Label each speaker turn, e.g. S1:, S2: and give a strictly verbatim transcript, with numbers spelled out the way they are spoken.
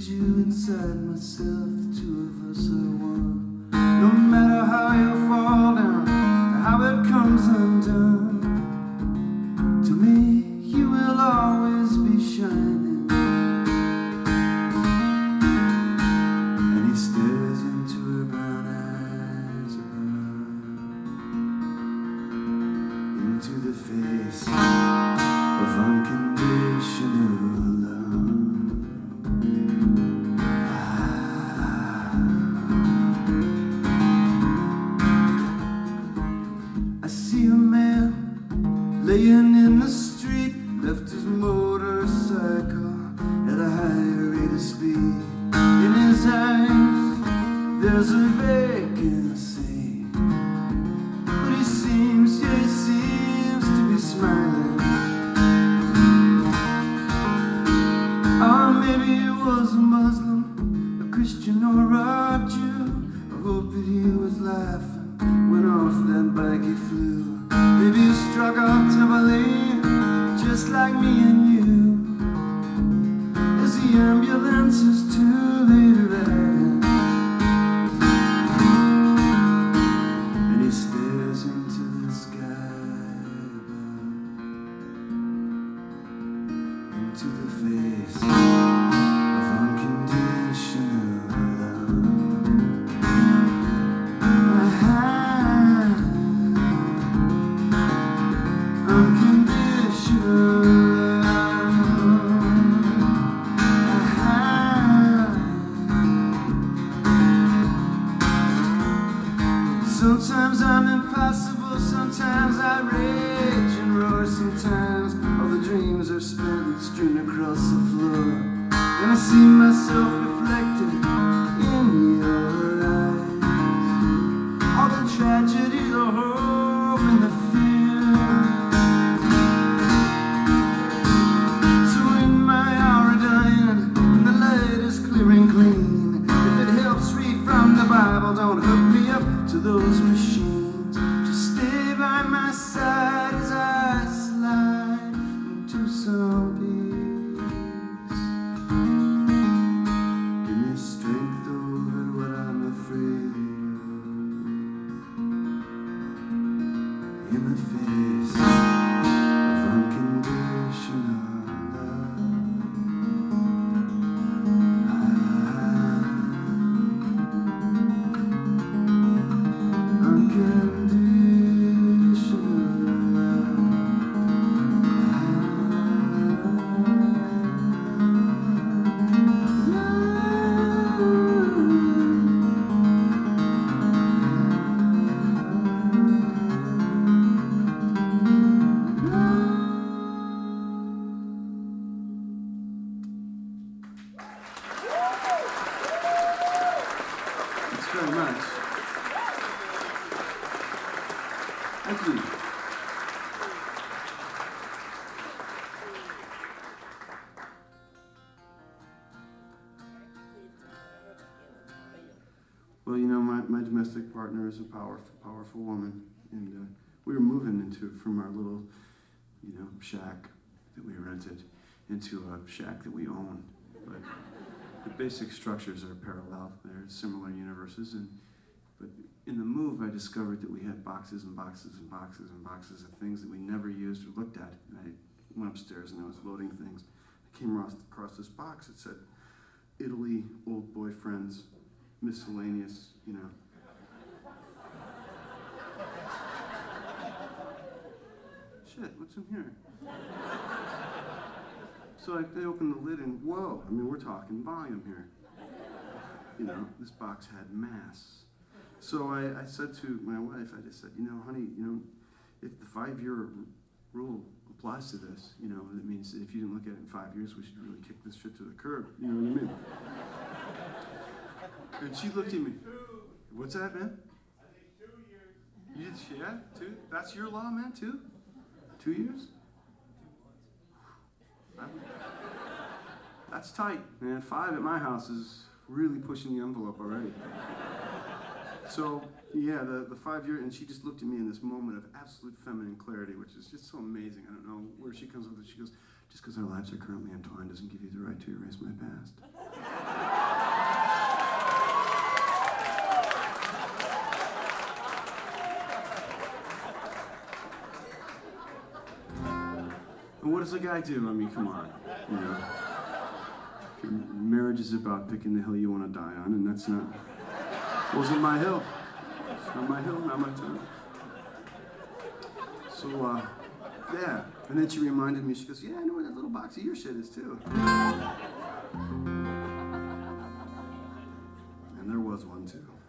S1: include you inside myself. The two of us are one. No matter how you fall down, or how it comes undone, to me you will always be shining. And he stares into her brown eyes above, into the face of unconditional love. I see a man laying in the street, left his motorcycle at a higher rate of speed. In his eyes there's a vacancy, but he seems, yeah, he seems to be smiling. Or maybe he was a Muslim, a Christian, or a Jew. I hope that he was laughing when off that bike he flew. Maybe he struck out tumbling, just like me and you, as the ambulance is too late arriving. And he stares into the sky above, into the face of unconditional love. Unconditional love. Sometimes I'm impossible, sometimes I rage and roar. Sometimes all the dreams are spent and strewn across the floor, and I see myself reflected in your eyes. All the tragedy, the hope, and the fear. So in my hour dying, when the light is clear and clean, if it helps read from the Bible, don't hook me up to those machines. Just stay by my side as I slide into some peace. Give me strength over what I'm afraid of. In the face of unconditional love. Thanks very much. Thank you. Well, you know, my, my domestic partner is a powerful, powerful woman, and uh, we were moving into from our little, you know, shack that we rented into a shack that we own. But the basic structures are parallel; they're similar universes, and but in the move, I discovered that we had boxes and boxes and boxes and boxes of things that we never used or looked at. And I went upstairs and I was loading things. I came across, across this box that said, Italy, old boyfriends, miscellaneous, you know. Shit, what's in here? So I, I opened the lid and whoa, I mean, we're talking volume here. You know, this box had mass. So I, I said to my wife, I just said, you know, honey, you know, if the five-year rule applies to this, you know, that means that if you didn't look at it in five years, we should really kick this shit to the curb. You know what I mean? And she looked at me. What's that, man?
S2: I think two years.
S1: You did, yeah, two? That's your law, man, two? Two years? I, that's tight, man. Five at my house is really pushing the envelope already. So, yeah, the, the five-year, and she just looked at me in this moment of absolute feminine clarity, which is just so amazing. I don't know where she comes with it. She goes, just because our lives are currently entwined doesn't give you the right to erase my past. does a guy do? I mean, come on, you know. Marriage is about picking the hill you want to die on, and that's not, wasn't my hill. It's not my hill, not my turn. So, uh, yeah. And then she reminded me, she goes, yeah, I know where that little box of your shit is, too. And there was one, too.